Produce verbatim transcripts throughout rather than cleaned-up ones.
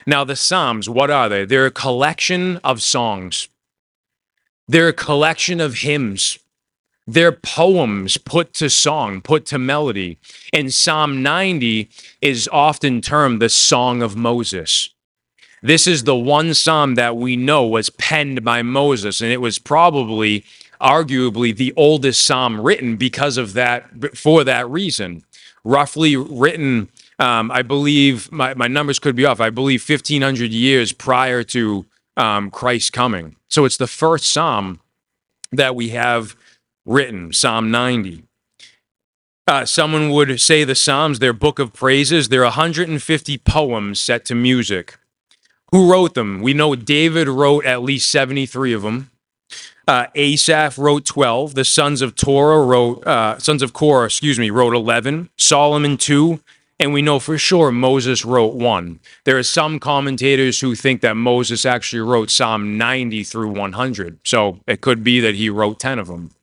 Now, the Psalms, what are they? They're a collection of songs. They're a collection of hymns. They're poems put to song, put to melody. And Psalm ninety is often termed the Song of Moses. This is the one psalm that we know was penned by Moses, and it was probably, arguably, the oldest psalm written because of that, for that reason. Roughly written, um, I believe, my, my numbers could be off, I believe fifteen hundred years prior to um, Christ's coming. So it's the first psalm that we have written, Psalm ninety. Uh, someone would say the Psalms, they're book of praises. They're one hundred fifty poems set to music. Who wrote them? We know David wrote at least seventy-three of them. Uh, Asaph wrote twelve. The sons of Torah wrote, uh, sons of Korah, excuse me, wrote eleven. Solomon two. And we know for sure Moses wrote one. There are some commentators who think that Moses actually wrote Psalm ninety through one hundred. So it could be that he wrote ten of them.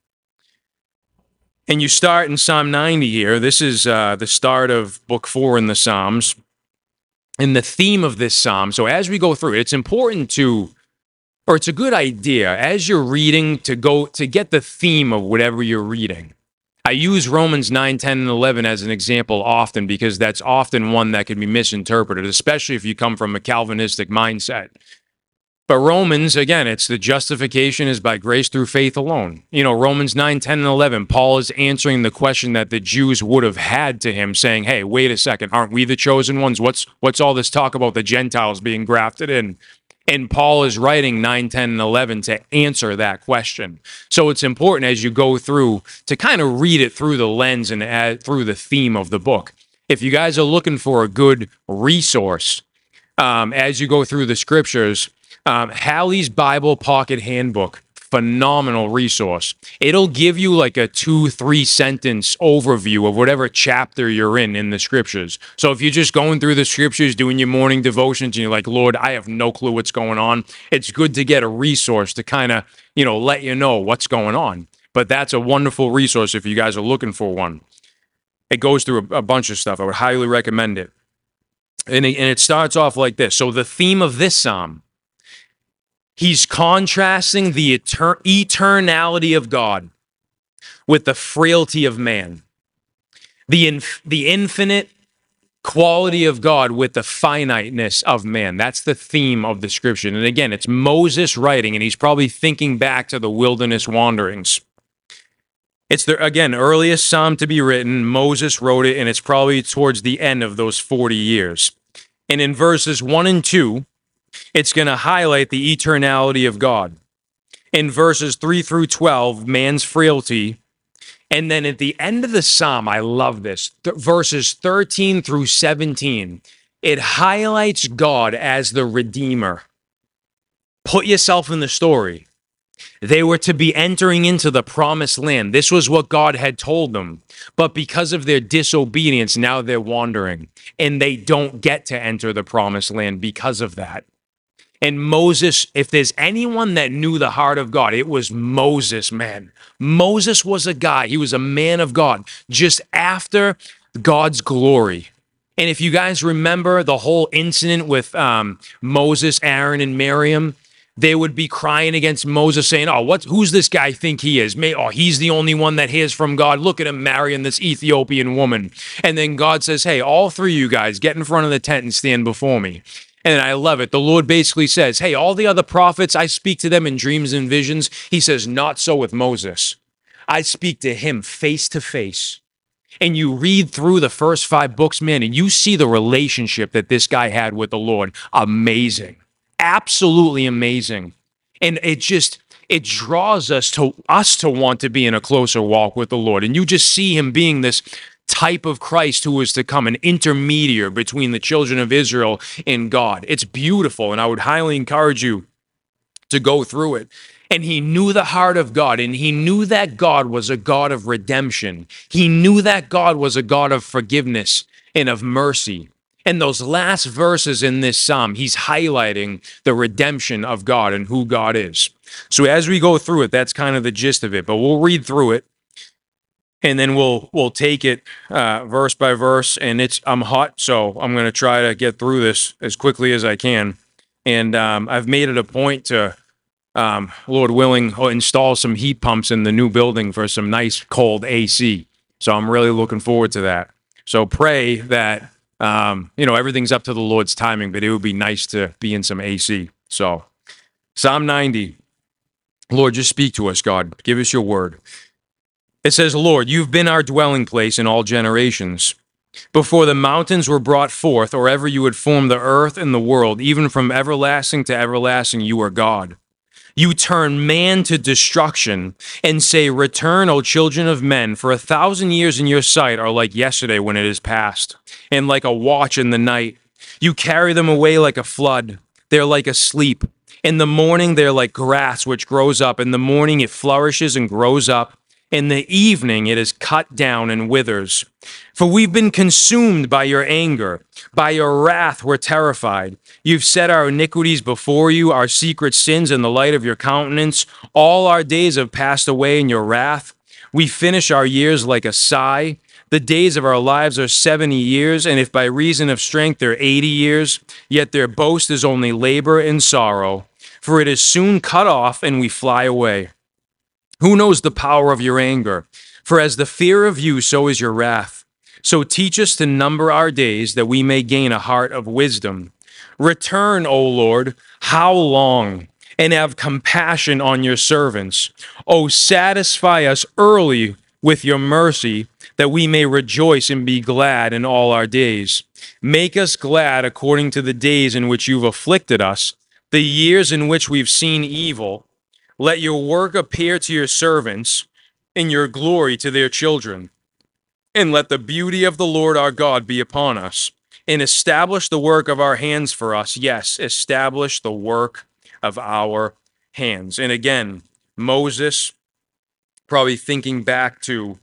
And you start in Psalm ninety here. This is uh, the start of book four in the Psalms. And the theme of this psalm, so as we go through it, it's important to, or it's a good idea as you're reading to go to get the theme of whatever you're reading. I use Romans nine, ten, and eleven as an example often because that's often one that can be misinterpreted, especially if you come from a Calvinistic mindset. But Romans, again, it's the justification is by grace through faith alone. You know, Romans nine, ten, and eleven, Paul is answering the question that the Jews would have had to him, saying, hey, wait a second, aren't we the chosen ones? What's what's all this talk about the Gentiles being grafted in? And Paul is writing nine, ten, and eleven to answer that question. So it's important as you go through to kind of read it through the lens and add, through the theme of the book. If you guys are looking for a good resource um, as you go through the scriptures, um, Halley's Bible Pocket Handbook, phenomenal resource. It'll give you like a two, three sentence overview of whatever chapter you're in in the scriptures. So if you're just going through the scriptures, doing your morning devotions, and you're like, Lord, I have no clue what's going on, it's good to get a resource to kind of, you know, let you know what's going on. But that's a wonderful resource if you guys are looking for one. It goes through a, a bunch of stuff. I would highly recommend it. And it, and it starts off like this. So the theme of this psalm, he's contrasting the etern- eternality of God with the frailty of man, the inf- the infinite quality of God with the finiteness of man. That's the theme of the scripture. And again, it's Moses writing, and he's probably thinking back to the wilderness wanderings. It's the, again, earliest psalm to be written. Moses wrote it, and it's probably towards the end of those forty years. And in verses one and two, it's going to highlight the eternality of God. In verses three through twelve, man's frailty. And then at the end of the psalm, I love this, th- verses thirteen through seventeen, it highlights God as the Redeemer. Put yourself in the story. They were to be entering into the promised land. This was what God had told them. But because of their disobedience, now they're wandering. And they don't get to enter the promised land because of that. And Moses, if there's anyone that knew the heart of God, it was Moses, man. Moses was a guy. He was a man of God, just after God's glory. And if you guys remember the whole incident with um, Moses, Aaron, and Miriam, they would be crying against Moses, saying, oh, what, who's this guy think he is? May, oh, he's the only one that hears from God. Look at him marrying this Ethiopian woman. And then God says, hey, all three of you guys, get in front of the tent and stand before me. And I love it. The Lord basically says, hey, all the other prophets, I speak to them in dreams and visions. He says, not so with Moses. I speak to him face to face. And you read through the first five books, man, and you see the relationship that this guy had with the Lord. Amazing. Absolutely amazing. And it just, it draws us to us to want to be in a closer walk with the Lord. And you just see him being this type of Christ who is to come, an intermediary between the children of Israel and God. It's beautiful, and I would highly encourage you to go through it. And he knew the heart of God, and he knew that God was a God of redemption. He knew that God was a God of forgiveness and of mercy. And those last verses in this psalm, he's highlighting the redemption of God and who God is. So as we go through it, that's kind of the gist of it, but we'll read through it. and then we'll we'll take it uh, verse by verse. And it's I'm hot, so I'm going to try to get through this as quickly as I can. And um, I've made it a point to, um, Lord willing, install some heat pumps in the new building for some nice cold A C. So I'm really looking forward to that. So pray that um, you know everything's up to the Lord's timing, but it would be nice to be in some A C. So Psalm ninety. Lord, just speak to us, God. Give us your word. It says, Lord, you've been our dwelling place in all generations. Before the mountains were brought forth, or ever you had formed the earth and the world, even from everlasting to everlasting, you are God. You turn man to destruction and say, return, O children of men, for a thousand years in your sight are like yesterday when it is past, and like a watch in the night. You carry them away like a flood. They're like asleep. In the morning, they're like grass which grows up. In the morning, it flourishes and grows up. In the evening, it is cut down and withers. For we've been consumed by your anger. By your wrath, we're terrified. You've set our iniquities before you, our secret sins in the light of your countenance. All our days have passed away in your wrath. We finish our years like a sigh. The days of our lives are seventy years, and if by reason of strength they're eighty years, yet their boast is only labor and sorrow. For it is soon cut off, and we fly away. Who knows the power of your anger? For as the fear of you, so is your wrath. So teach us to number our days, that we may gain a heart of wisdom. Return, O Lord, how long? And have compassion on your servants. O satisfy us early with your mercy, that we may rejoice and be glad in all our days. Make us glad according to the days in which you've afflicted us, the years in which we've seen evil. Let your work appear to your servants, and your glory to their children. And let the beauty of the Lord our God be upon us, and establish the work of our hands for us. Yes, establish the work of our hands. And again, Moses, probably thinking back to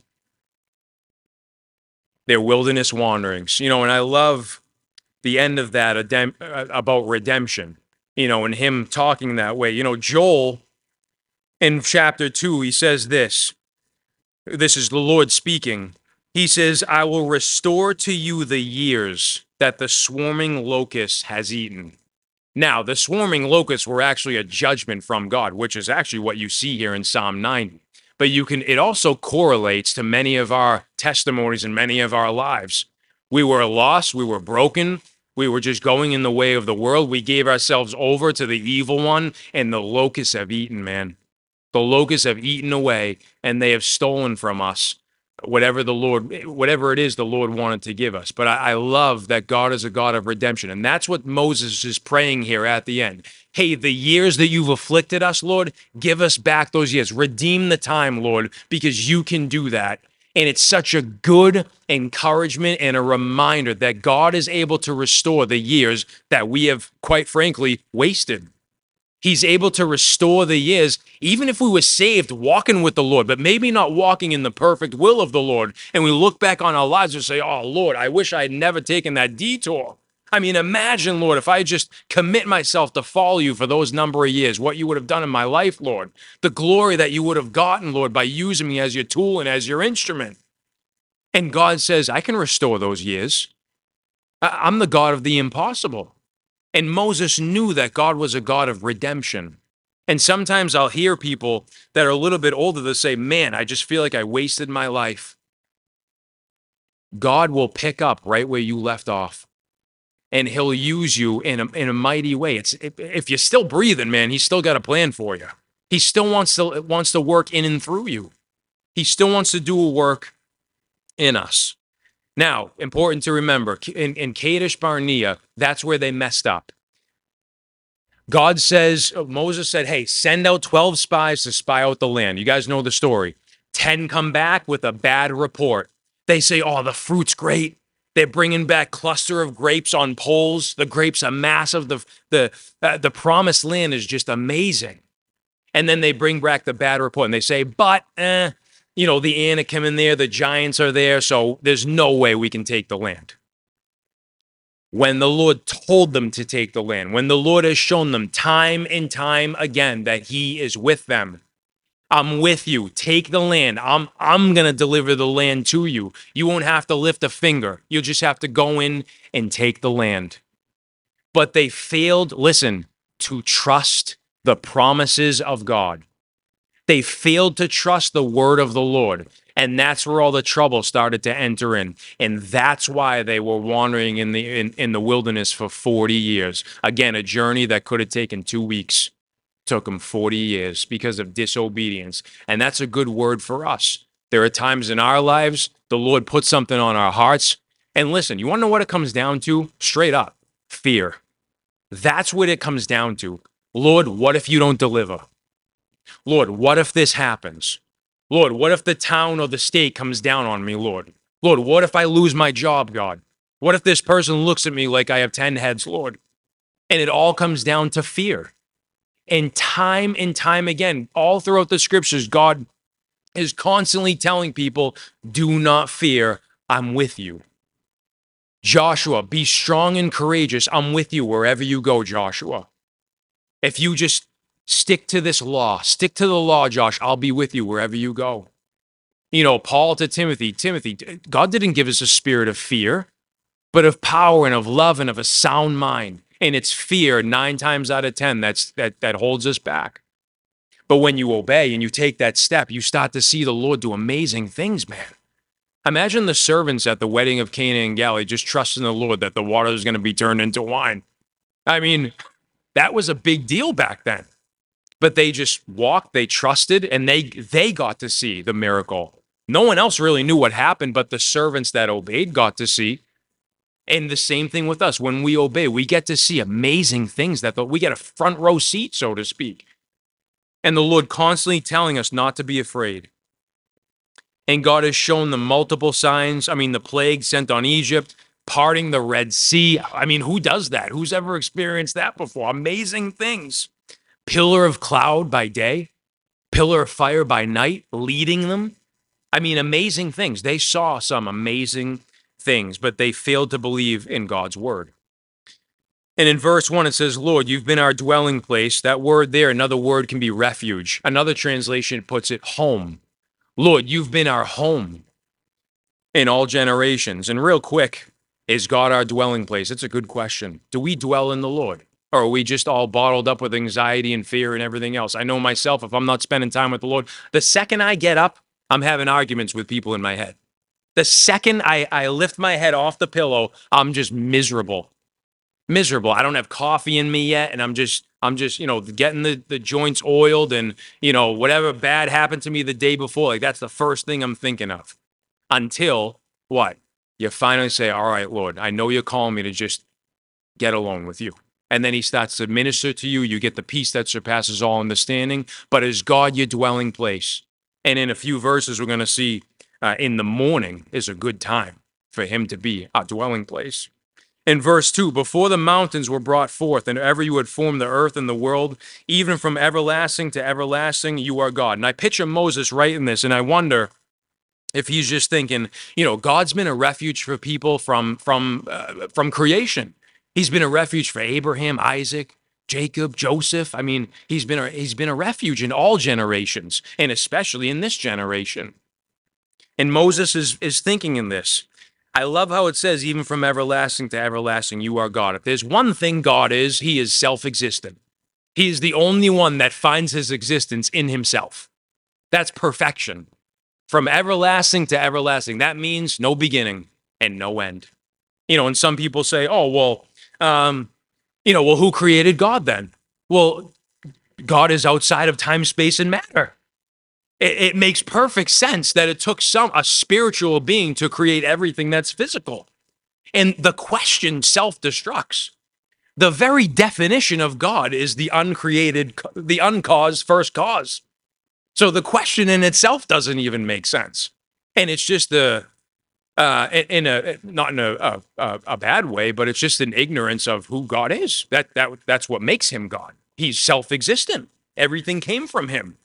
their wilderness wanderings, you know, and I love the end of that about redemption, you know, and him talking that way. You know, Joel, in chapter two, he says this. This is the Lord speaking. He says, I will restore to you the years that the swarming locust has eaten. Now, the swarming locusts were actually a judgment from God, which is actually what you see here in Psalm ninety. But you can, it also correlates to many of our testimonies and many of our lives. We were lost, we were broken, we were just going in the way of the world. We gave ourselves over to the evil one, and the locusts have eaten, man. The locusts have eaten away, and they have stolen from us whatever the Lord, whatever it is the Lord wanted to give us. But I, I love that God is a God of redemption, and that's what Moses is praying here at the end. Hey, the years that you've afflicted us, Lord, give us back those years. Redeem the time, Lord, because you can do that. And it's such a good encouragement and a reminder that God is able to restore the years that we have, quite frankly, wasted. He's able to restore the years, even if we were saved walking with the Lord, but maybe not walking in the perfect will of the Lord. And we look back on our lives and say, oh, Lord, I wish I had never taken that detour. I mean, imagine, Lord, if I just commit myself to follow you for those number of years, what you would have done in my life, Lord, the glory that you would have gotten, Lord, by using me as your tool and as your instrument. And God says, I can restore those years. I'm the God of the impossible. And Moses knew that God was a God of redemption. And sometimes I'll hear people that are a little bit older that say, man, I just feel like I wasted my life. God will pick up right where you left off. And he'll use you in a, in a mighty way. It's if you're still breathing, man, he's still got a plan for you. He still wants to, wants to work in and through you. He still wants to do a work in us. Now, important to remember, in, in Kadesh Barnea, that's where they messed up. God says, Moses said, hey, send out twelve spies to spy out the land. You guys know the story. ten come back with a bad report. They say, oh, the fruit's great. They're bringing back cluster of grapes on poles. The grapes are massive. The, the, uh, the promised land is just amazing. And then they bring back the bad report and they say, but, eh, you know, the Anakim in there, the giants are there, so there's no way we can take the land. When the Lord told them to take the land, when the Lord has shown them time and time again that he is with them, I'm with you. Take the land. I'm I'm going to deliver the land to you. You won't have to lift a finger. You'll just have to go in and take the land. But they failed, listen, to trust the promises of God. They failed to trust the word of the Lord. And that's where all the trouble started to enter in. And that's why they were wandering in the in, in the wilderness for forty years. Again, a journey that could have taken two weeks. Took them forty years because of disobedience. And that's a good word for us. There are times in our lives, the Lord puts something on our hearts. And listen, you want to know what it comes down to? Straight up, fear. That's what it comes down to. Lord, what if you don't deliver? Lord, what if this happens? Lord, what if the town or the state comes down on me, Lord? Lord, what if I lose my job, God? What if this person looks at me like I have ten heads, Lord? And it all comes down to fear. And time and time again, all throughout the scriptures, God is constantly telling people, do not fear, I'm with you. Joshua, be strong and courageous. I'm with you wherever you go, Joshua. If you just stick to this law, stick to the law, Josh, I'll be with you wherever you go. You know, Paul to Timothy, Timothy, God didn't give us a spirit of fear, but of power and of love and of a sound mind. And it's fear nine times out of ten that's that that holds us back. But when you obey and you take that step, you start to see the Lord do amazing things, man. Imagine the servants at the wedding of Cana and Galilee just trusting the Lord that the water is going to be turned into wine. I mean, that was a big deal back then. But they just walked, they trusted, and they they got to see the miracle. No one else really knew what happened, but the servants that obeyed got to see. And the same thing with us. When we obey, we get to see amazing things that the, we get a front row seat, so to speak. And the Lord constantly telling us not to be afraid. And God has shown them multiple signs. I mean, the plague sent on Egypt, parting the Red Sea. I mean, who does that? Who's ever experienced that before? Amazing things. Pillar of cloud by day, pillar of fire by night, leading them. I mean, amazing things. They saw some amazing things, but they failed to believe in God's word. And in verse one, it says, Lord, you've been our dwelling place. That word there, another word can be refuge. Another translation puts it home. Lord, you've been our home in all generations. And real quick, is God our dwelling place? It's a good question. Do we dwell in the Lord? Or are we just all bottled up with anxiety and fear and everything else? I know myself, if I'm not spending time with the Lord, the second I get up, I'm having arguments with people in my head. The second I, I lift my head off the pillow, I'm just miserable. Miserable. I don't have coffee in me yet, and I'm just, I'm just, you know, getting the, the joints oiled and, you know, whatever bad happened to me the day before. Like, that's the first thing I'm thinking of. Until, what? You finally say, all right, Lord, I know you're calling me to just get alone with you. And then he starts to minister to you. You get the peace that surpasses all understanding. But is God your dwelling place? And in a few verses, we're going to see uh, in the morning is a good time for him to be our dwelling place. In verse two, before the mountains were brought forth, and ever you had formed the earth and the world, even from everlasting to everlasting, you are God. And I picture Moses writing this, and I wonder if he's just thinking, you know, God's been a refuge for people from, from, uh, from creation. He's been a refuge for Abraham, Isaac, Jacob, Joseph. I mean, he's been a, he's been a refuge in all generations, and especially in this generation. And Moses is, is thinking in this. I love how it says, even from everlasting to everlasting, you are God. If there's one thing God is, he is self-existent. He is the only one that finds his existence in himself. That's perfection. From everlasting to everlasting, that means no beginning and no end. You know, and some people say, oh, well, um, you know, well, who created God then? Well, God is outside of time, space, and matter. It, it makes perfect sense that it took some a spiritual being to create everything that's physical. And the question self-destructs. The very definition of God is the uncreated, the uncaused first cause. So the question in itself doesn't even make sense. And it's just the, uh, in a, not in a, a, a bad way, but it's just an ignorance of who God is. That, that, that's what makes him God. He's self-existent. Everything came from him.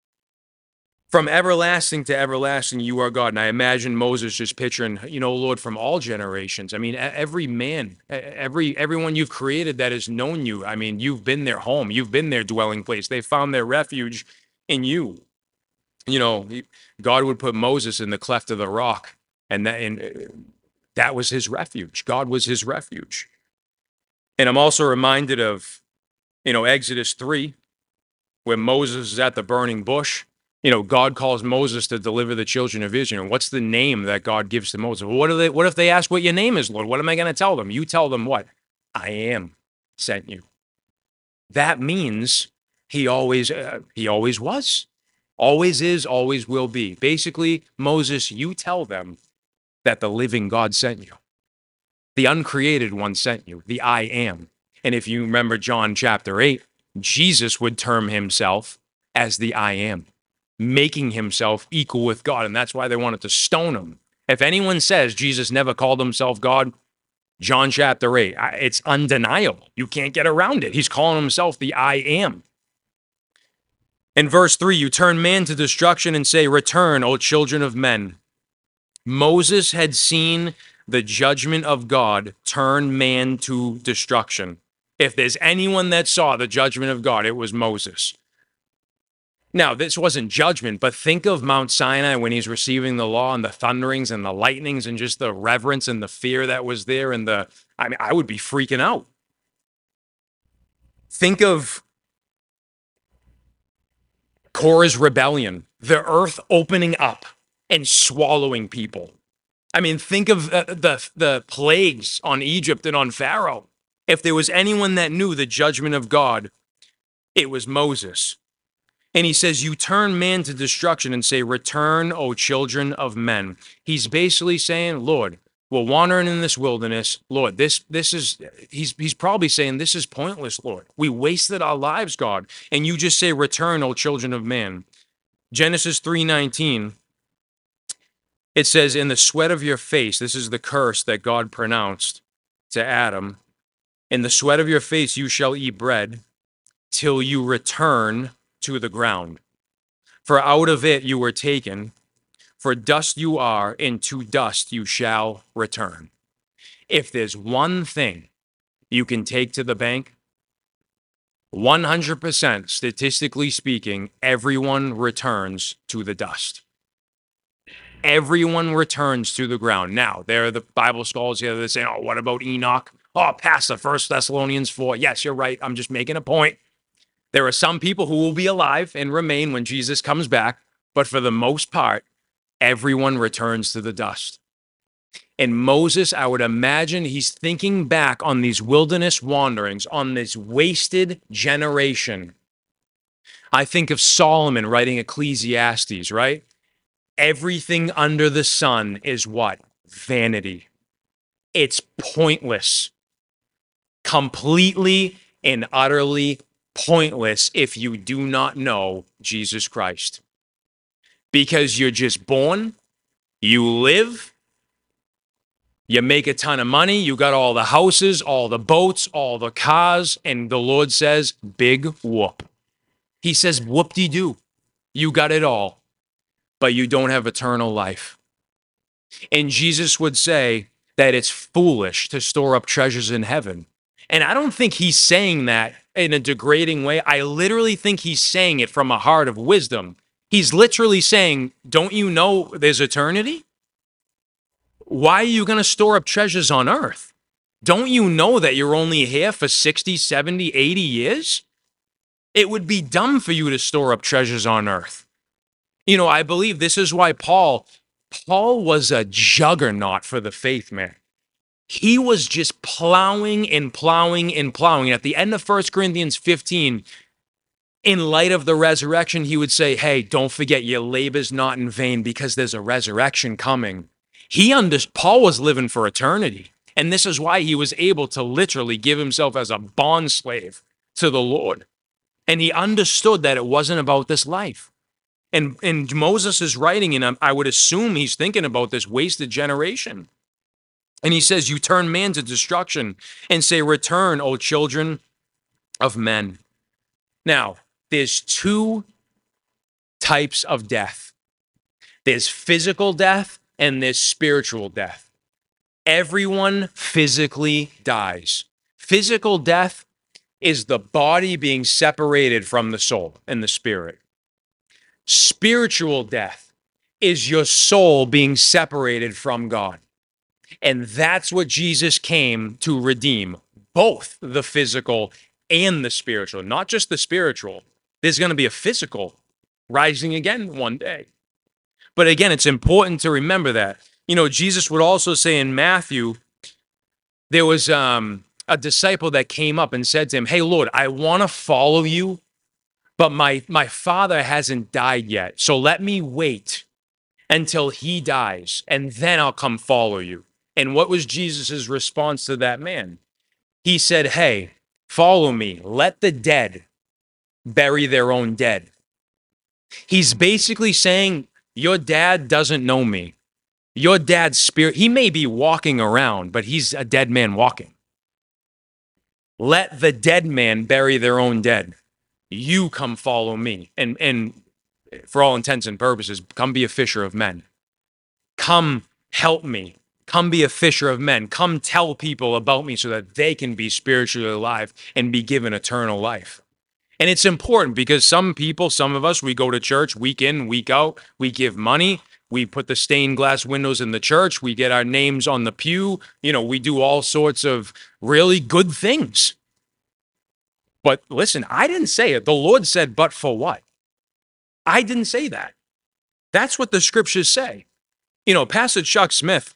From everlasting to everlasting, you are God. And I imagine Moses just picturing, you know, Lord, from all generations. I mean, every man, every everyone you've created that has known you. I mean, you've been their home. You've been their dwelling place. They found their refuge in you. You know, he, God would put Moses in the cleft of the rock, and that, and uh, that was his refuge. God was his refuge. And I'm also reminded of, you know, Exodus three, where Moses is at the burning bush. You know, God calls Moses to deliver the children of Israel. What's the name that God gives to Moses? Well, what do they? What if they ask what your name is, Lord? What am I going to tell them? You tell them what? I am sent you. That means he always, uh, he always was, always is, always will be. Basically, Moses, you tell them that the living God sent you. The uncreated one sent you, the I am. And if you remember John chapter eight, Jesus would term himself as the I am, making himself equal with God. And that's why they wanted to stone him. If anyone says Jesus never called himself God, John chapter eight, it's undeniable. You can't get around it. He's calling himself the I am. In verse three, you turn man to destruction and say, return, O children of men. Moses had seen the judgment of God turn man to destruction. If there's anyone that saw the judgment of God, it was Moses. Now, this wasn't judgment, but think of Mount Sinai when he's receiving the law and the thunderings and the lightnings and just the reverence and the fear that was there. And the, I mean, I would be freaking out. Think of Korah's rebellion, the earth opening up and swallowing people. I mean, think of uh, the the plagues on Egypt and on Pharaoh. If there was anyone that knew the judgment of God, it was Moses. And he says, you turn man to destruction and say, return, O children of men. He's basically saying, Lord, we're wandering in this wilderness. Lord, this this is, he's, he's probably saying, this is pointless, Lord. We wasted our lives, God. And you just say, return, O children of men. Genesis three nineteen. It says, in the sweat of your face, this is the curse that God pronounced to Adam. In the sweat of your face you shall eat bread till you return to the ground. For out of it you were taken, for dust you are, and to dust you shall return. If there's one thing you can take to the bank, one hundred percent, statistically speaking, everyone returns to the dust. Everyone returns to the ground. Now, there are the Bible scholars here that say, oh, what about Enoch? Oh, Pastor, First Thessalonians four. Yes, you're right. I'm just making a point. There are some people who will be alive and remain when Jesus comes back, but for the most part, everyone returns to the dust. And Moses, I would imagine he's thinking back on these wilderness wanderings, on this wasted generation. I think of Solomon writing Ecclesiastes, right? Everything under the sun is what? Vanity. It's pointless. Completely and utterly pointless if you do not know Jesus Christ. Because you're just born, you live, you make a ton of money, you got all the houses, all the boats, all the cars, and the Lord says, big whoop. He says, whoop-de-doo. You got it all, but you don't have eternal life. And Jesus would say that it's foolish to store up treasures in heaven. And I don't think he's saying that in a degrading way. I literally think he's saying it from a heart of wisdom. He's literally saying, don't you know there's eternity? Why are you going to store up treasures on earth? Don't you know that you're only here for sixty, seventy, eighty years? It would be dumb for you to store up treasures on earth. You know, I believe this is why Paul, Paul was a juggernaut for the faith, man. He was just plowing and plowing and plowing. At the end of First Corinthians fifteen, in light of the resurrection, he would say, hey, don't forget your labor's not in vain because there's a resurrection coming. He under, Paul was living for eternity. And this is why he was able to literally give himself as a bond slave to the Lord. And he understood that it wasn't about this life. And, and Moses is writing, and I would assume he's thinking about this wasted generation. And he says, you turn man to destruction and say, return, O children of men. Now, there's two types of death. There's physical death and there's spiritual death. Everyone physically dies. Physical death is the body being separated from the soul and the spirit. Spiritual death is your soul being separated from God. And that's what Jesus came to redeem, both the physical and the spiritual, not just the spiritual. There's going to be a physical rising again one day. But again, it's important to remember that. You know, Jesus would also say in Matthew, there was um, a disciple that came up and said to him, "Hey, Lord, I want to follow you, but my, my father hasn't died yet. So let me wait until he dies, and then I'll come follow you." And what was Jesus' response to that man? He said, "Hey, follow me. Let the dead bury their own dead." He's basically saying, your dad doesn't know me. Your dad's spirit, he may be walking around, but he's a dead man walking. Let the dead man bury their own dead. You come follow me. And, and for all intents and purposes, come be a fisher of men. Come help me. Come be a fisher of men. Come tell people about me so that they can be spiritually alive and be given eternal life. And it's important because some people, some of us, we go to church week in, week out. We give money. We put the stained glass windows in the church. We get our names on the pew. You know, we do all sorts of really good things. But listen, I didn't say it. The Lord said, but for what? I didn't say that. That's what the scriptures say. You know, Pastor Chuck Smith,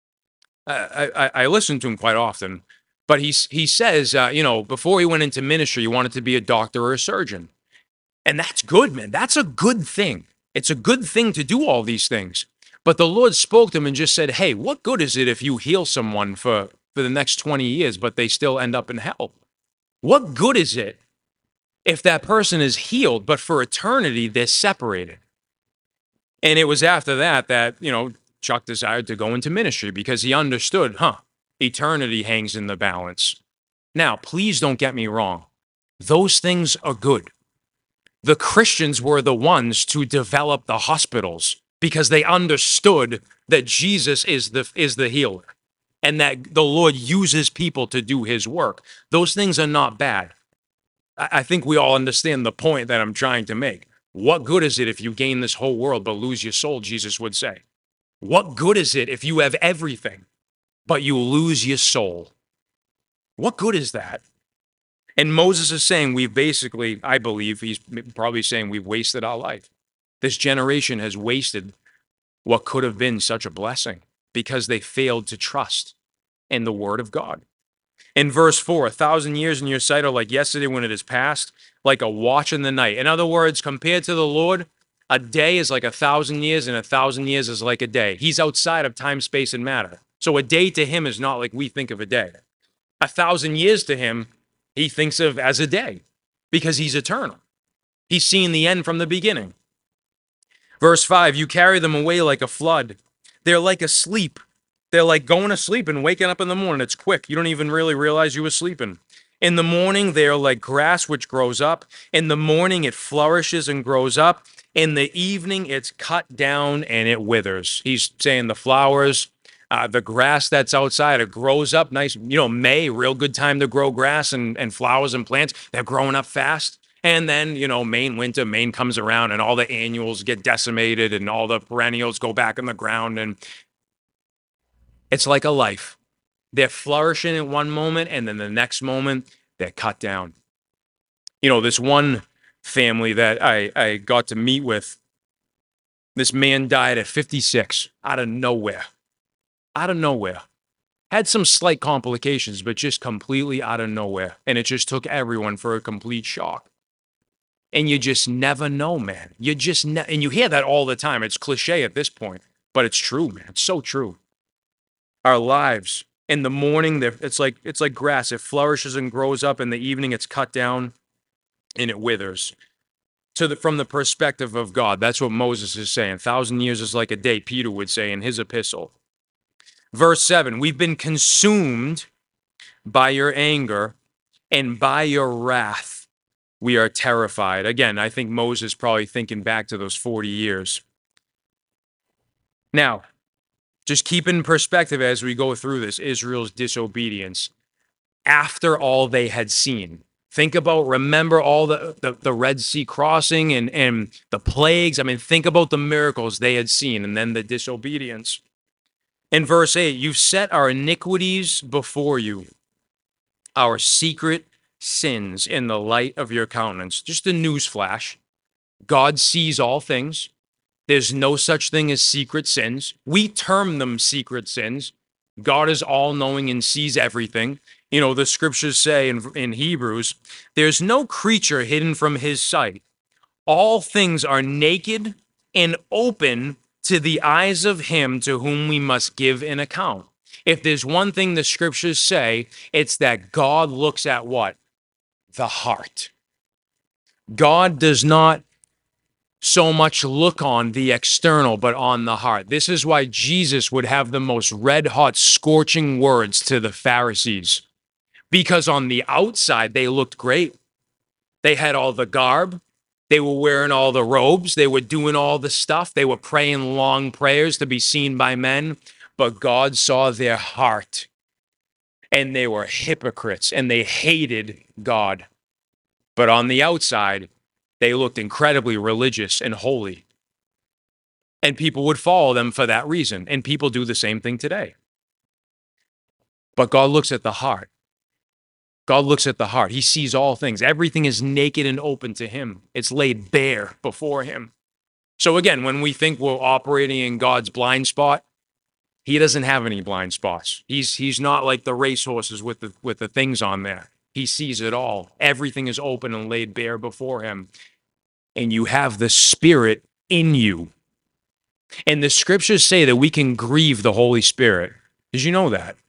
uh, I, I listen to him quite often, but he, he says, uh, you know, before he went into ministry, he wanted to be a doctor or a surgeon. And that's good, man. That's a good thing. It's a good thing to do all these things. But the Lord spoke to him and just said, hey, what good is it if you heal someone for, for the next twenty years, but they still end up in hell? What good is it if that person is healed, but for eternity, they're separated? And it was after that that, you know, Chuck desired to go into ministry because he understood, huh, eternity hangs in the balance. Now, please don't get me wrong. Those things are good. The Christians were the ones to develop the hospitals because they understood that Jesus is the, is the healer and that the Lord uses people to do his work. Those things are not bad. I, I think we all understand the point that I'm trying to make. What good is it if you gain this whole world but lose your soul, Jesus would say. What good is it if you have everything but you lose your soul? What good is that? And Moses is saying we've basically, I believe, he's probably saying we've wasted our life. This generation has wasted what could have been such a blessing because they failed to trust in the word of God. In verse four, a thousand years in your sight are like yesterday when it is past, like a watch in the night. In other words, compared to the Lord, a day is like a thousand years and a thousand years is like a day. He's outside of time, space, and matter. So a day to him is not like we think of a day. A thousand years to him, he thinks of as a day because he's eternal. He's seen the end from the beginning. Verse five, you carry them away like a flood. They're like asleep. They're like going to sleep and waking up in the morning. It's quick. You don't even really realize you were sleeping. In the morning, they are like grass which grows up. In the morning, it flourishes and grows up. In the evening, it's cut down and it withers. He's saying the flowers, Uh, the grass that's outside, it grows up nice. You know, May, real good time to grow grass and, and flowers and plants. They're growing up fast. And then, you know, Maine winter, Maine comes around and all the annuals get decimated and all the perennials go back in the ground. And it's like a life. They're flourishing at one moment and then the next moment they're cut down. You know, this one family that I, I got to meet with, this man died at fifty-six out of nowhere. Out of nowhere. Had some slight complications, but just completely out of nowhere. And it just took everyone for a complete shock. And you just never know, man. You just ne- and you hear that all the time. It's cliche at this point, but it's true, man. It's so true. Our lives in the morning, it's like it's like grass. It flourishes and grows up. In the evening, it's cut down and it withers. To the, from the perspective of God, that's what Moses is saying. A thousand years is like a day, Peter would say in his epistle. Verse seven, we've been consumed by your anger and by your wrath. We are terrified. Again, I think Moses probably thinking back to those forty years. Now, just keep in perspective as we go through this, Israel's disobedience after all they had seen. Think about, remember all the, the, the Red Sea crossing and, and the plagues. I mean, think about the miracles they had seen and then the disobedience. In verse eight, you've set our iniquities before you, our secret sins in the light of your countenance. Just a news flash. God sees all things. There's no such thing as secret sins. We term them secret sins. God is all-knowing and sees everything. You know, the scriptures say in, in Hebrews, there's no creature hidden from his sight. All things are naked and open to the eyes of him to whom we must give an account. If there's one thing the scriptures say, it's that God looks at what? The heart. God does not so much look on the external, but on the heart. This is why Jesus would have the most red-hot, scorching words to the Pharisees. Because on the outside, they looked great. They had all the garb. They were wearing all the robes. They were doing all the stuff. They were praying long prayers to be seen by men. But God saw their heart. And they were hypocrites. And they hated God. But on the outside, they looked incredibly religious and holy. And people would follow them for that reason. And people do the same thing today. But God looks at the heart. God looks at the heart. He sees all things. Everything is naked and open to him. It's laid bare before him. So again, when we think we're operating in God's blind spot, he doesn't have any blind spots. He's he's not like the racehorses with the with the things on there. He sees it all. Everything is open and laid bare before him. And you have the Spirit in you. And the scriptures say that we can grieve the Holy Spirit. Did you know that?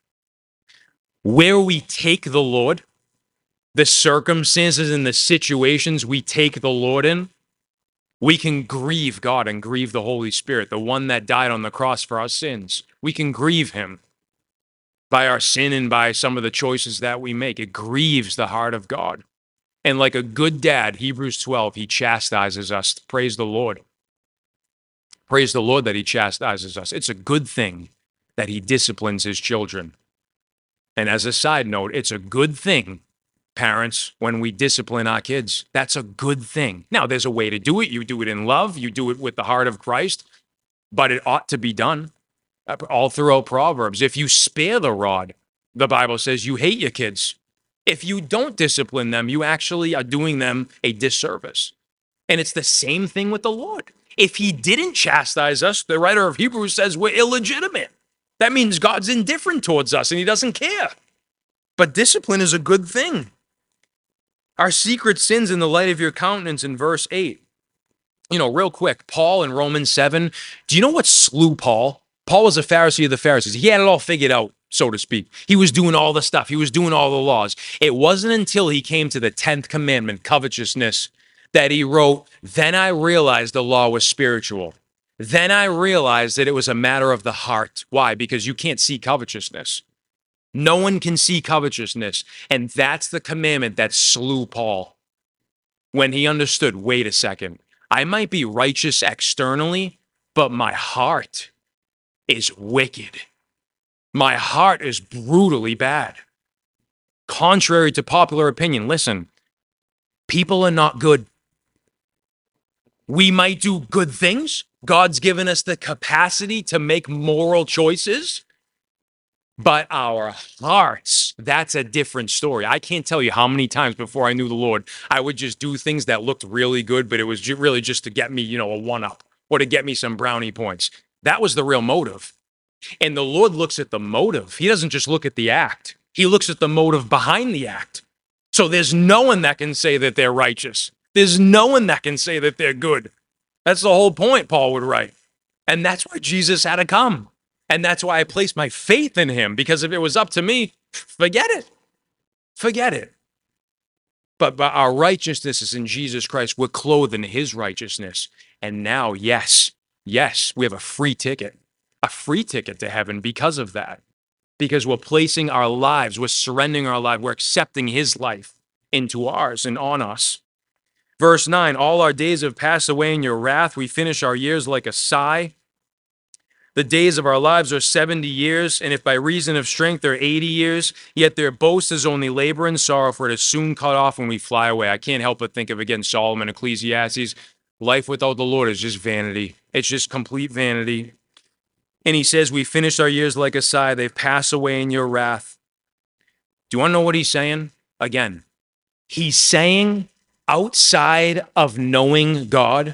Where we take the Lord, the circumstances and the situations we take the Lord in, we can grieve God and grieve the Holy Spirit, the one that died on the cross for our sins. We can grieve him by our sin and by some of the choices that we make. It grieves the heart of God. And like a good dad, Hebrews twelve, he chastises us. Praise the Lord. Praise the Lord that he chastises us. It's a good thing that he disciplines his children. And as a side note, it's a good thing, parents, when we discipline our kids. That's a good thing. Now, there's a way to do it. You do it in love. You do it with the heart of Christ. But it ought to be done. All throughout Proverbs. If you spare the rod, the Bible says you hate your kids. If you don't discipline them, you actually are doing them a disservice. And it's the same thing with the Lord. If he didn't chastise us, the writer of Hebrews says we're illegitimate. That means God's indifferent towards us and he doesn't care. But discipline is a good thing. Our secret sins in the light of your countenance in verse eight. You know, real quick, Paul in Romans seven, do you know what slew Paul? Paul was a Pharisee of the Pharisees. He had it all figured out, so to speak. He was doing all the stuff. He was doing all the laws. It wasn't until he came to the tenth commandment, covetousness, that he wrote, then I realized the law was spiritual. Then I realized that it was a matter of the heart. Why? Because you can't see covetousness. No one can see covetousness. And that's the commandment that slew Paul. When he understood, wait a second, I might be righteous externally, but my heart is wicked. My heart is brutally bad. Contrary to popular opinion, listen, people are not good. We might do good things. God's given us the capacity to make moral choices. But our hearts, that's a different story. I can't tell you how many times before I knew the Lord, I would just do things that looked really good, but it was ju- really just to get me, you know, a one-up or to get me some brownie points. That was the real motive. And the Lord looks at the motive. He doesn't just look at the act. He looks at the motive behind the act. So there's no one that can say that they're righteous. There's no one that can say that they're good. That's the whole point, Paul would write. And that's why Jesus had to come. And that's why I placed my faith in him, because if it was up to me, forget it. Forget it. But, but our righteousness is in Jesus Christ. We're clothed in his righteousness. And now, yes, yes, we have a free ticket, a free ticket to heaven because of that. Because we're placing our lives, we're surrendering our life, we're accepting his life into ours and on us. Verse nine, all our days have passed away in your wrath. We finish our years like a sigh. The days of our lives are seventy years, and if by reason of strength they're eighty years, yet their boast is only labor and sorrow, for it is soon cut off when we fly away. I can't help but think of, again, Solomon, Ecclesiastes. Life without the Lord is just vanity. It's just complete vanity. And he says, we finished our years like a sigh. They've passed away in your wrath. Do you want to know what he's saying? Again, he's saying outside of knowing God,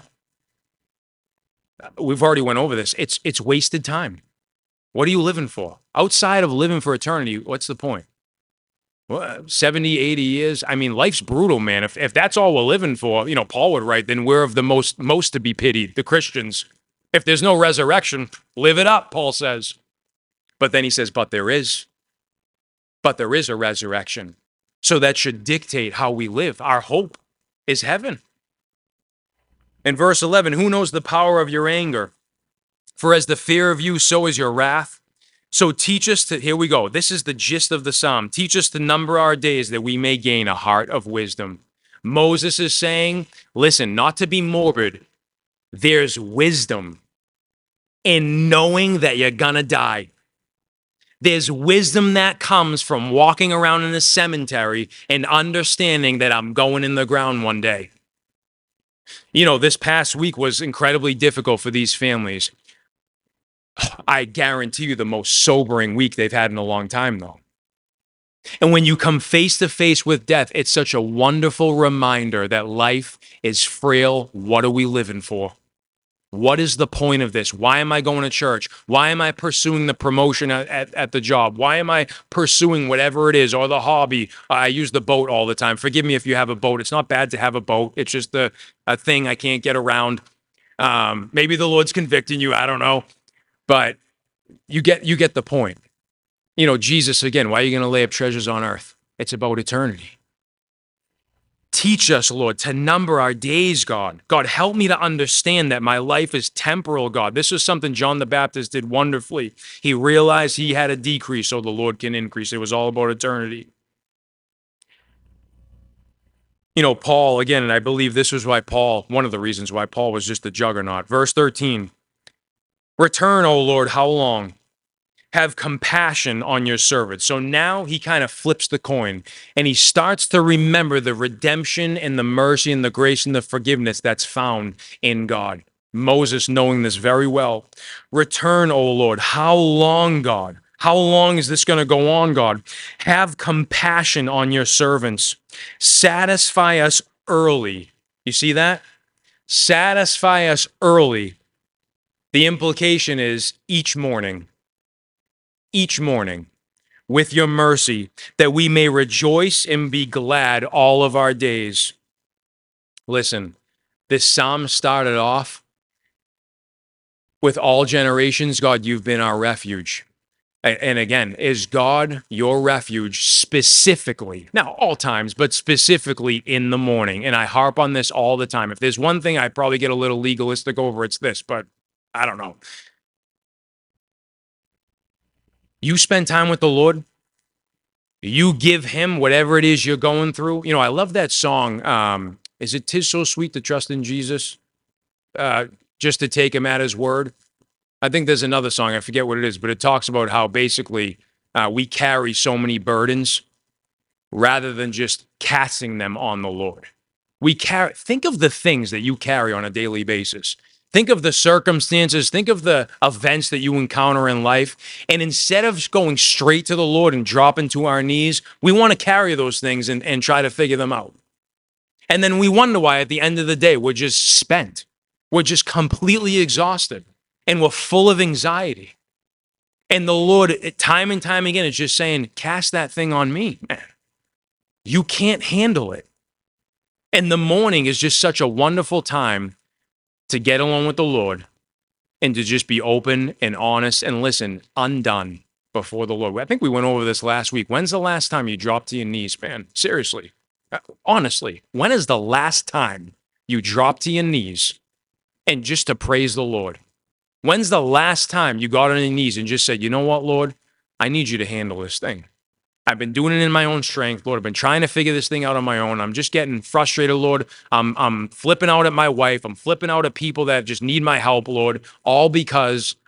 we've already went over this. It's it's wasted time. What are you living for? Outside of living for eternity, what's the point? Well, seventy, eighty years. I mean, life's brutal, man. If if that's all we're living for, you know, Paul would write, then we're of the most most to be pitied, the Christians. If there's no resurrection, live it up, Paul says. But then he says, but there is. But there is a resurrection. So that should dictate how we live. Our hope is heaven. In verse eleven, who knows the power of your anger? For as the fear of you, so is your wrath. So teach us to, here we go. This is the gist of the psalm. Teach us to number our days that we may gain a heart of wisdom. Moses is saying, listen, not to be morbid, there's wisdom in knowing that you're gonna die. There's wisdom that comes from walking around in a cemetery and understanding that I'm going in the ground one day. You know, this past week was incredibly difficult for these families. I guarantee you the most sobering week they've had in a long time, though. And when you come face to face with death, it's such a wonderful reminder that life is frail. What are we living for? What is the point of this? Why am I going to church? Why am I pursuing the promotion at, at, at the job? Why am I pursuing whatever it is or the hobby? I use the boat all the time. Forgive me if you have a boat. It's not bad to have a boat. It's just a, a thing I can't get around. Um, maybe the Lord's convicting you. I don't know. But you get you get the point. You know, Jesus, again, why are you going to lay up treasures on earth? It's about eternity. Teach us, Lord, to number our days, God. God, help me to understand that my life is temporal, God. This was something John the Baptist did wonderfully. He realized he had a decrease so the Lord can increase. It was all about eternity. You know, Paul, again, and I believe this was why Paul, one of the reasons why Paul was just a juggernaut. Verse thirteen, return, O Lord, how long? Have compassion on your servant. So now he kind of flips the coin and he starts to remember the redemption and the mercy and the grace and the forgiveness that's found in God. Moses, knowing this very well, return, O Lord. How long, God? How long is this going to go on, God? Have compassion on your servants. Satisfy us early. You see that? Satisfy us early. The implication is each morning. Each morning with your mercy, that we may rejoice and be glad all of our days. Listen, this psalm started off with all generations, God, you've been our refuge. And again, is God your refuge specifically, now all times, but specifically in the morning? And I harp on this all the time. If there's one thing I probably get a little legalistic over, it's this, but I don't know. You spend time with the Lord. You give him whatever it is you're going through. You know, I love that song. Um, is it "'Tis So Sweet to Trust in Jesus"? Uh, just to take him at his word. I think there's another song. I forget what it is, but it talks about how basically uh, we carry so many burdens rather than just casting them on the Lord. We carry. Think of the things that you carry on a daily basis. Think of the circumstances, think of the events that you encounter in life. And instead of going straight to the Lord and dropping to our knees, we want to carry those things and, and try to figure them out. And then we wonder why at the end of the day, we're just spent. We're just completely exhausted and we're full of anxiety. And the Lord, time and time again, is just saying, cast that thing on me, man. You can't handle it. And the morning is just such a wonderful time to get along with the Lord and to just be open and honest and listen, undone before the Lord. I think we went over this last week. When's the last time you dropped to your knees, man? Seriously, honestly, when is the last time you dropped to your knees and just to praise the Lord? When's the last time you got on your knees and just said, you know what, Lord, I need you to handle this thing. I've been doing it in my own strength, Lord. I've been trying to figure this thing out on my own. I'm just getting frustrated, Lord. I'm, I'm flipping out at my wife. I'm flipping out at people that just need my help, Lord, all because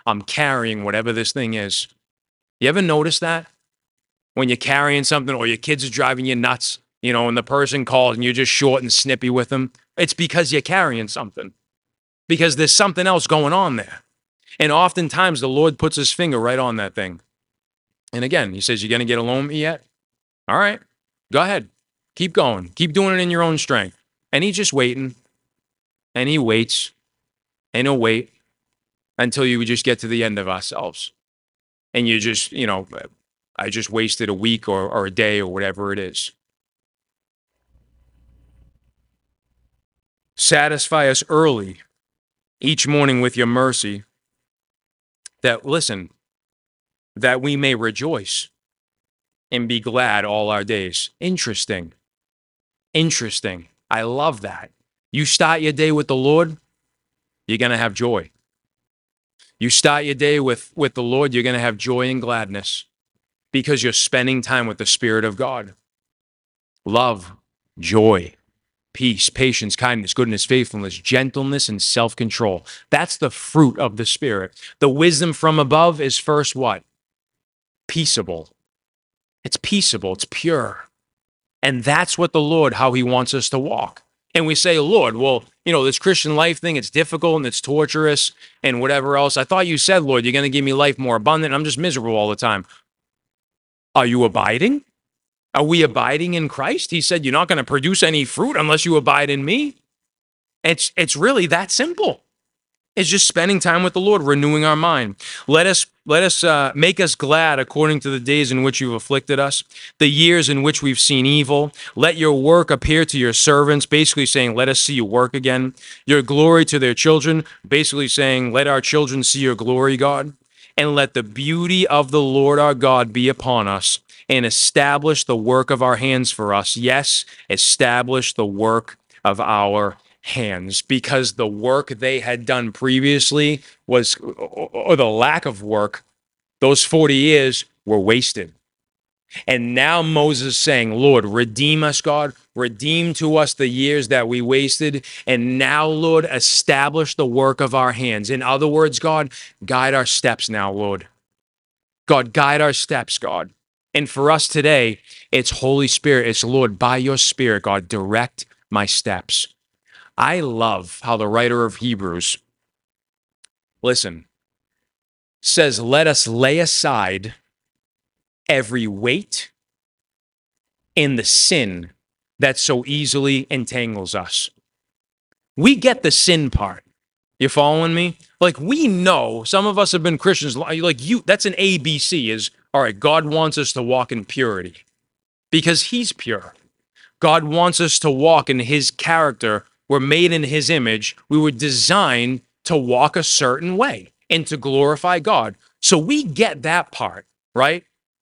I'm carrying whatever this thing is. You ever notice that? When you're carrying something or your kids are driving you nuts, you know, and the person calls and you're just short and snippy with them, it's because you're carrying something. Because there's something else going on there. And oftentimes the Lord puts his finger right on that thing. And again, he says, you're going to get alone with me yet? All right, go ahead. Keep going. Keep doing it in your own strength. And he's just waiting. And he waits. And he'll wait until you just get to the end of ourselves. And you just, you know, I just wasted a week or, or a day or whatever it is. Satisfy us early each morning with your mercy, that, listen, that we may rejoice and be glad all our days. Interesting. Interesting. I love that. You start your day with the Lord, you're going to have joy. You start your day with, with the Lord, you're going to have joy and gladness because you're spending time with the Spirit of God. Love, joy, peace, patience, kindness, goodness, faithfulness, gentleness, and self-control. That's the fruit of the Spirit. The wisdom from above is first what? Peaceable. It's peaceable. It's pure. And that's what the Lord, how he wants us to walk. And we say, Lord, well, you know, this Christian life thing, it's difficult and it's torturous and whatever else. I thought you said, Lord, you're going to give me life more abundant. I'm just miserable all the time. Are you abiding? Are we abiding in Christ? He said, you're not going to produce any fruit unless you abide in me. It's, it's really that simple. It's just spending time with the Lord, renewing our mind. Let us, let us uh, make us glad according to the days in which you've afflicted us, the years in which we've seen evil. Let your work appear to your servants, basically saying, let us see you work again. Your glory to their children, basically saying, let our children see your glory, God. And let the beauty of the Lord our God be upon us, and establish the work of our hands for us. Yes, establish the work of our hands, because the work they had done previously was, or the lack of work, those forty years were wasted. And now Moses is saying, Lord, redeem us, God. Redeem to us the years that we wasted. And now, Lord, establish the work of our hands. In other words, God, guide our steps now, Lord. God, guide our steps, God. And for us today, it's Holy Spirit. It's, Lord, by your Spirit, God, direct my steps. I love how the writer of Hebrews, listen, says, let us lay aside every weight and the sin that so easily entangles us. We get the sin part. You following me? Like, we know, some of us have been Christians, like you, that's an A B C is, all right, God wants us to walk in purity because he's pure. God wants us to walk in his character. We're made in his image. We were designed to walk a certain way and to glorify God. So we get that part, right?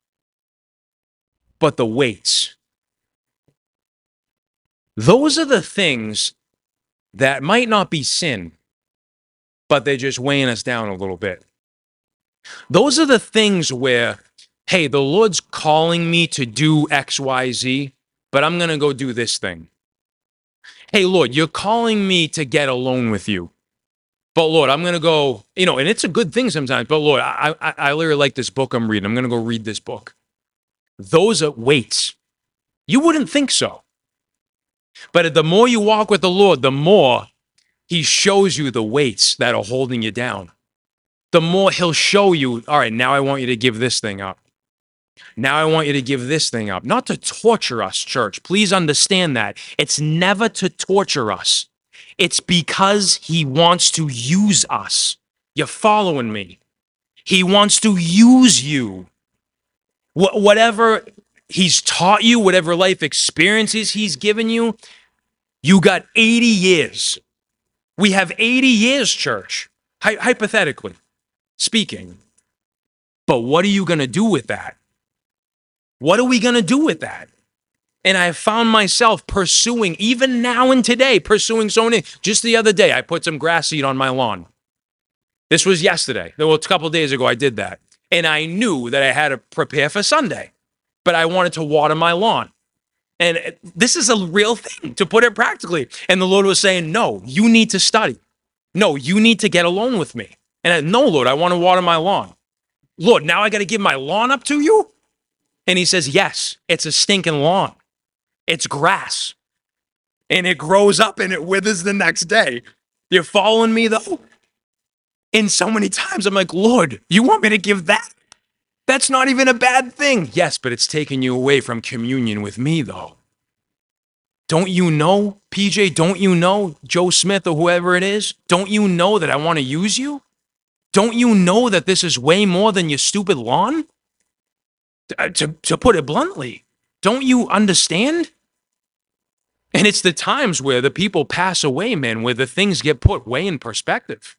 But the weights, those are the things that might not be sin, but they're just weighing us down a little bit. Those are the things where, hey, the Lord's calling me to do X, Y, Z, but I'm going to go do this thing. Hey, Lord, you're calling me to get alone with you. But Lord, I'm going to go, you know, and it's a good thing sometimes, but Lord, I, I, I literally like this book I'm reading. I'm going to go read this book. Those are weights. You wouldn't think so. But the more you walk with the Lord, the more he shows you the weights that are holding you down. The more he'll show you, all right, now I want you to give this thing up. Now I want you to give this thing up. Not to torture us, church. Please understand that. It's never to torture us. It's because he wants to use us. You're following me. He wants to use you. Wh- whatever he's taught you, whatever life experiences he's given you, you got eighty years. We have eighty years, church, Hy- hypothetically speaking. But what are you going to do with that? What are we going to do with that? And I have found myself pursuing, even now and today, pursuing so many. Just the other day, I put some grass seed on my lawn. This was yesterday. Well, a couple of days ago, I did that. And I knew that I had to prepare for Sunday. But I wanted to water my lawn. And this is a real thing, to put it practically. And the Lord was saying, no, you need to study. No, you need to get alone with me. And I, no, Lord, I want to water my lawn. Lord, now I got to give my lawn up to you? And he says, yes, it's a stinking lawn. It's grass. And it grows up and it withers the next day. You're following me, though? And so many times I'm like, Lord, you want me to give that? That's not even a bad thing. Yes, but it's taking you away from communion with me, though. Don't you know, P J, don't you know, Joe Smith or whoever it is, don't you know that I want to use you? Don't you know that this is way more than your stupid lawn? To, to, to put it bluntly, don't you understand? And it's the times where the people pass away, man, where the things get put way in perspective.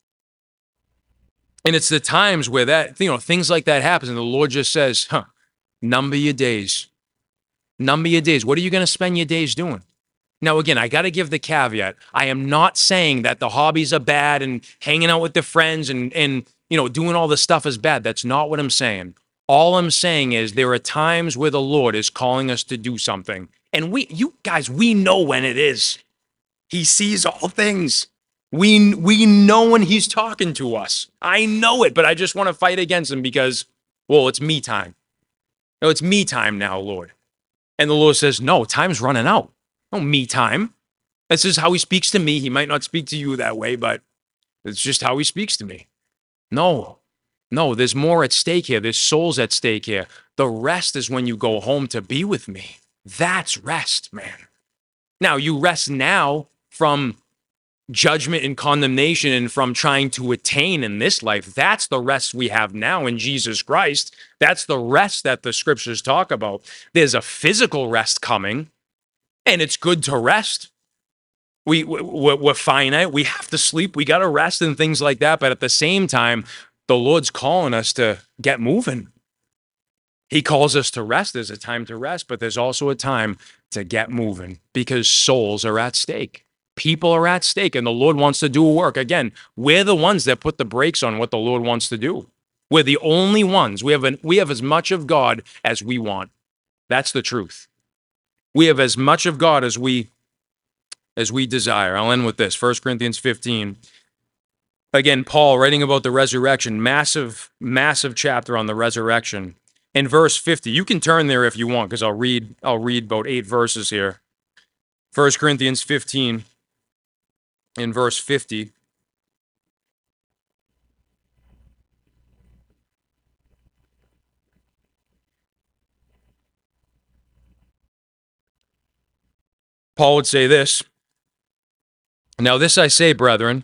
And it's the times where that, you know, things like that happens and the Lord just says, huh, number your days. Number your days. What are you going to spend your days doing? Now, again, I got to give the caveat. I am not saying that the hobbies are bad and hanging out with the friends and, and, you know, doing all this stuff is bad. That's not what I'm saying. All I'm saying is there are times where the Lord is calling us to do something. And we, you guys, we know when it is. He sees all things. We, we know when he's talking to us. I know it, but I just want to fight against him because, well, it's me time. No, it's me time now, Lord. And the Lord says, no, time's running out. No me time. This is how he speaks to me. He might not speak to you that way, but it's just how he speaks to me. No, no, there's more at stake here. There's souls at stake here. The rest is when you go home to be with me. That's rest, man. Now, you rest now from judgment and condemnation and from trying to attain in this life. That's the rest we have now in Jesus Christ. That's the rest that the scriptures talk about. There's a physical rest coming, and it's good to rest. We, we're, we're finite. We have to sleep. We got to rest and things like that. But at the same time, the Lord's calling us to get moving. He calls us to rest. There's a time to rest, but there's also a time to get moving because souls are at stake. People are at stake, and the Lord wants to do a work. Again, we're the ones that put the brakes on what the Lord wants to do. We're the only ones. We have an, we have as much of God as we want. That's the truth. We have as much of God as we as we desire. I'll end with this. First Corinthians fifteen. Again, Paul writing about the resurrection, massive, massive chapter on the resurrection. In verse fifty, you can turn there if you want, because I'll read, I'll read about eight verses here. First Corinthians fifteen, in verse fifty. Paul would say this, now this I say, brethren,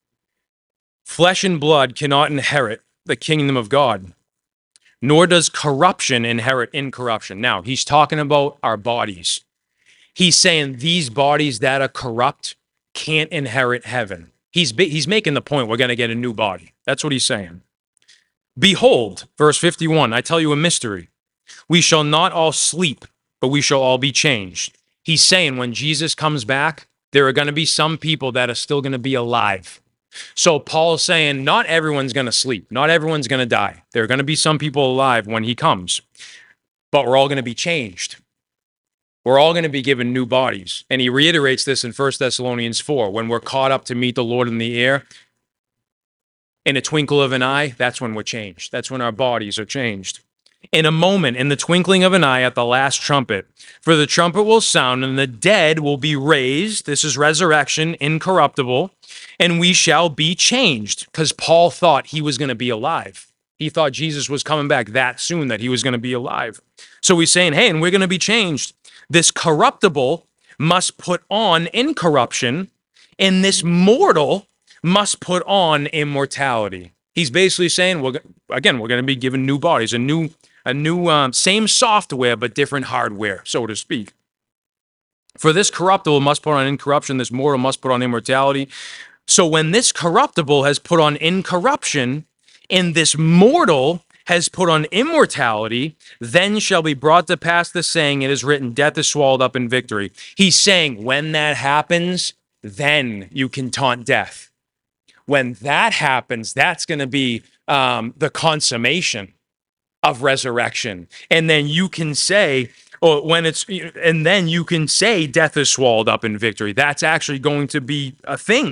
flesh and blood cannot inherit the kingdom of God, nor does corruption inherit incorruption. Now, he's talking about our bodies. He's saying these bodies that are corrupt can't inherit heaven. He's, he's making the point we're going to get a new body. That's what he's saying. Behold, verse fifty-one, I tell you a mystery. We shall not all sleep, but we shall all be changed. He's saying when Jesus comes back, there are going to be some people that are still going to be alive. So Paul's saying not everyone's going to sleep. Not everyone's going to die. There are going to be some people alive when he comes. But we're all going to be changed. We're all going to be given new bodies. And he reiterates this in First Thessalonians four. When we're caught up to meet the Lord in the air, in a twinkle of an eye, that's when we're changed. That's when our bodies are changed. In a moment, in the twinkling of an eye at the last trumpet, for the trumpet will sound and the dead will be raised. This is resurrection, incorruptible, and we shall be changed. Because Paul thought he was going to be alive. He thought Jesus was coming back that soon, that he was going to be alive. So he's saying, hey, and we're going to be changed. This corruptible must put on incorruption, and this mortal must put on immortality. He's basically saying, well, again, we're going to be given new bodies, a new A new, um, same software, but different hardware, so to speak. For this corruptible must put on incorruption, this mortal must put on immortality. So when this corruptible has put on incorruption, and this mortal has put on immortality, then shall be brought to pass the saying, it is written, death is swallowed up in victory. He's saying, when that happens, then you can taunt death. When that happens, that's going to be um, the consummation of resurrection. And then you can say, or when it's, and then you can say death is swallowed up in victory. That's actually going to be a thing.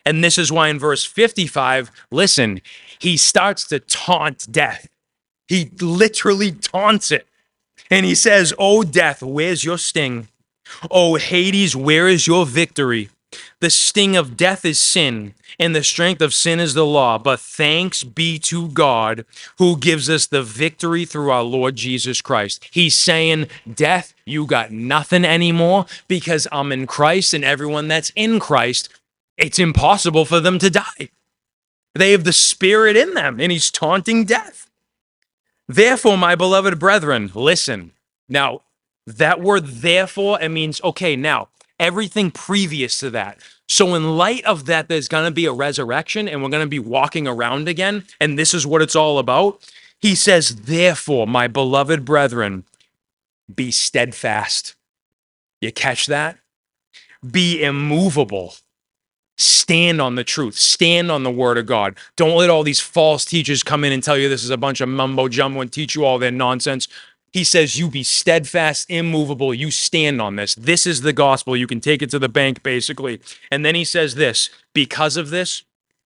And this is why in verse fifty-five, listen, he starts to taunt death. He literally taunts it. And he says, "Oh, death, where's your sting? Oh, Hades, where is your victory? The sting of death is sin, and the strength of sin is the law. But thanks be to God who gives us the victory through our Lord Jesus Christ." He's saying, death, you got nothing anymore because I'm in Christ, and everyone that's in Christ, it's impossible for them to die. They have the Spirit in them, and he's taunting death. "Therefore, my beloved brethren," listen. Now, that word therefore, it means, okay, now, everything previous to that. So in light of that, there's going to be a resurrection, and we're going to be walking around again, and this is what it's all about. He says, "Therefore, my beloved brethren, be steadfast." You catch that? Be immovable. Stand on the truth. Stand on the word of God. Don't let all these false teachers come in and tell you this is a bunch of mumbo jumbo and teach you all their nonsense. He says, you be steadfast, immovable. You stand on this. This is the gospel. You can take it to the bank, basically. And then he says this, because of this,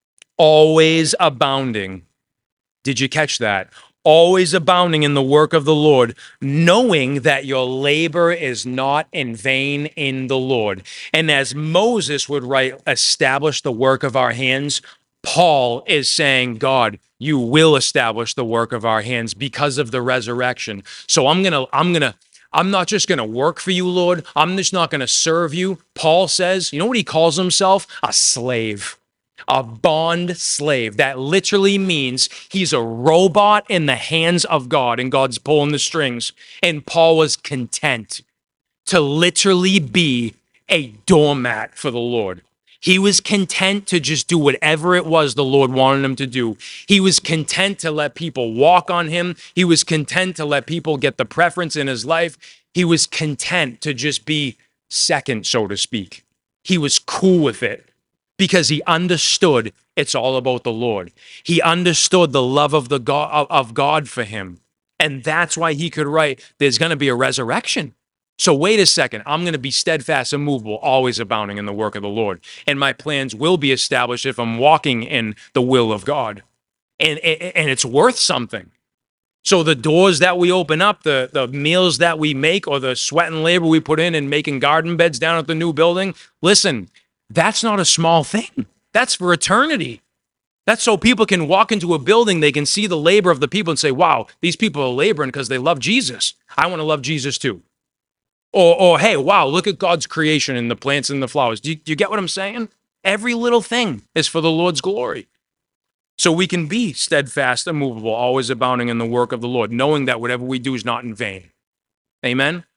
always abounding. Did you catch that? Always abounding in the work of the Lord, knowing that your labor is not in vain in the Lord. And as Moses would write, establish the work of our hands, Paul is saying, God, you will establish the work of our hands because of the resurrection. So I'm going to, I'm going to, I'm not just going to work for you, Lord. I'm just not going to serve you. Paul says, you know what he calls himself? A slave. A bond slave. That literally means he's a robot in the hands of God, and God's pulling the strings. And Paul was content to literally be a doormat for the Lord. He was content to just do whatever it was the Lord wanted him to do. He was content to let people walk on him. He was content to let people get the preference in his life. He was content to just be second, so to speak. He was cool with it because he understood it's all about the Lord. He understood the love of the God, of God for him. And that's why he could write, there's going to be a resurrection. So wait a second, I'm going to be steadfast, immovable, always abounding in the work of the Lord. And my plans will be established if I'm walking in the will of God. And, and it's worth something. So the doors that we open up, the, the meals that we make, or the sweat and labor we put in and making garden beds down at the new building, listen, that's not a small thing. That's for eternity. That's so people can walk into a building, they can see the labor of the people and say, wow, these people are laboring because they love Jesus. I want to love Jesus too. Or, or, hey, wow, look at God's creation and the plants and the flowers. Do you, do you get what I'm saying? Every little thing is for the Lord's glory. So we can be steadfast, immovable, always abounding in the work of the Lord, knowing that whatever we do is not in vain. Amen?